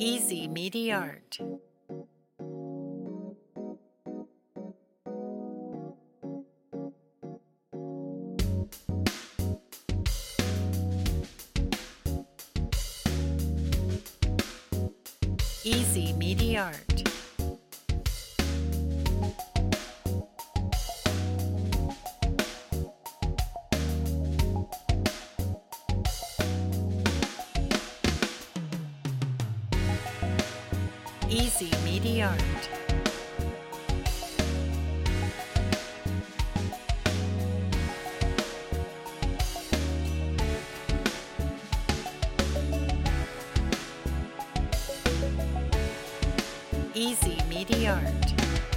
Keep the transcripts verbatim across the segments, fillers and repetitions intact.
Easy Media Art. Easy Media Art. Easy Media Art. Easy Media Art.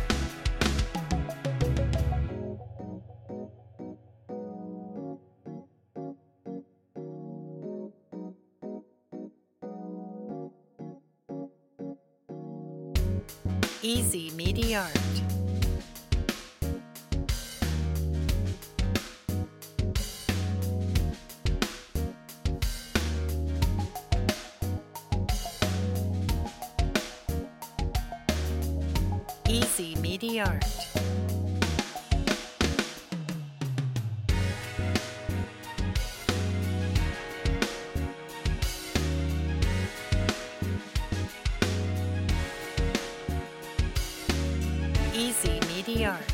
Easy Media Art. Easy Media Art. Easy Media Art.